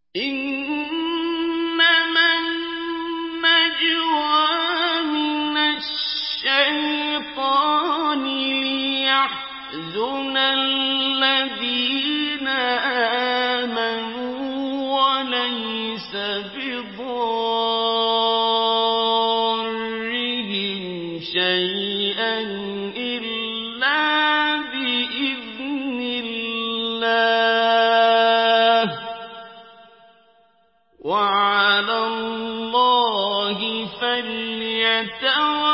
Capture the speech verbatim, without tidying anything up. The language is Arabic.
إِنَّمَا النَّجْوَىٰ مِنَ الشَّيْطَانِ لِيَحْزُنَ الَّذِينَ آمَنُوا وَلَيْسَ بِضَارِّهِمْ شَيْئًا إِلَّا بِإِذْنِ اللَّهِ ۚ وَعَلَى اللَّهِ فَلْيَتَوَكَّلِ